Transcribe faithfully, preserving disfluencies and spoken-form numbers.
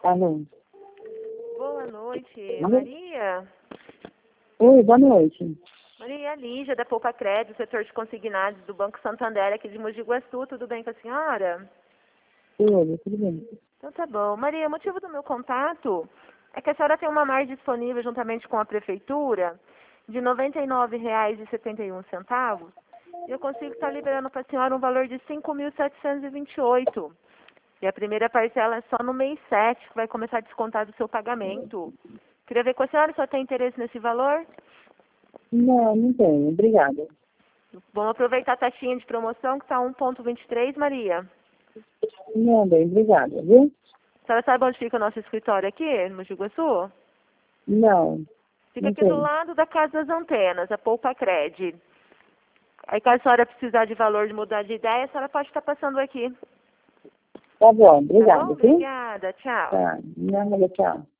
Alô? Boa noite, Alô? Maria. Oi, boa noite. Maria Lígia, da Poupa Crédito, setor de consignados do Banco Santander, aqui de Mogi Guaçu. Tudo bem com a senhora? Oi, tudo bem? Então tá bom. Maria, o motivo do meu contato é que a senhora tem uma margem disponível juntamente com a prefeitura de noventa e nove reais e setenta e um centavos. E eu consigo estar liberando para a senhora um valor de cinco mil setecentos e vinte e oito. E a primeira parcela é só no mês sete, que vai começar a descontar do seu pagamento. Queria ver com a senhora se só tem interesse nesse valor. Não, não tenho. Obrigada. Vamos aproveitar a taxinha de promoção que está um vírgula vinte e três, Maria. Não, bem, obrigada, viu? A senhora sabe onde fica o nosso escritório aqui, no Mogi Guaçu? Não, Fica não aqui do tenho. lado da Casa das Antenas, a Poupa Cred. Aí, caso a senhora precisar de valor de mudar de ideia, a senhora pode estar passando aqui. Tá bom, Tá bom? obrigada, viu? Obrigada. Tchau. Tá, nada, tchau.